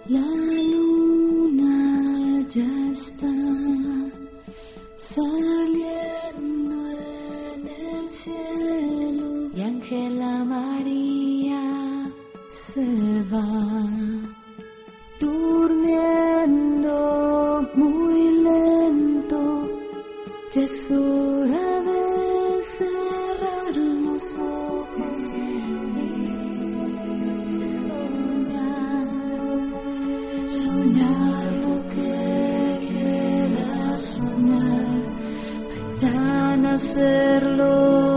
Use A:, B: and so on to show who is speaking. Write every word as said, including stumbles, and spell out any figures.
A: La luna ya está saliendo en el cielo y Ángela María se va durmiendo muy lento. Ya es hora de cerrar los ojos y soñar, soñar lo que quieras soñar, mañana hacerlo.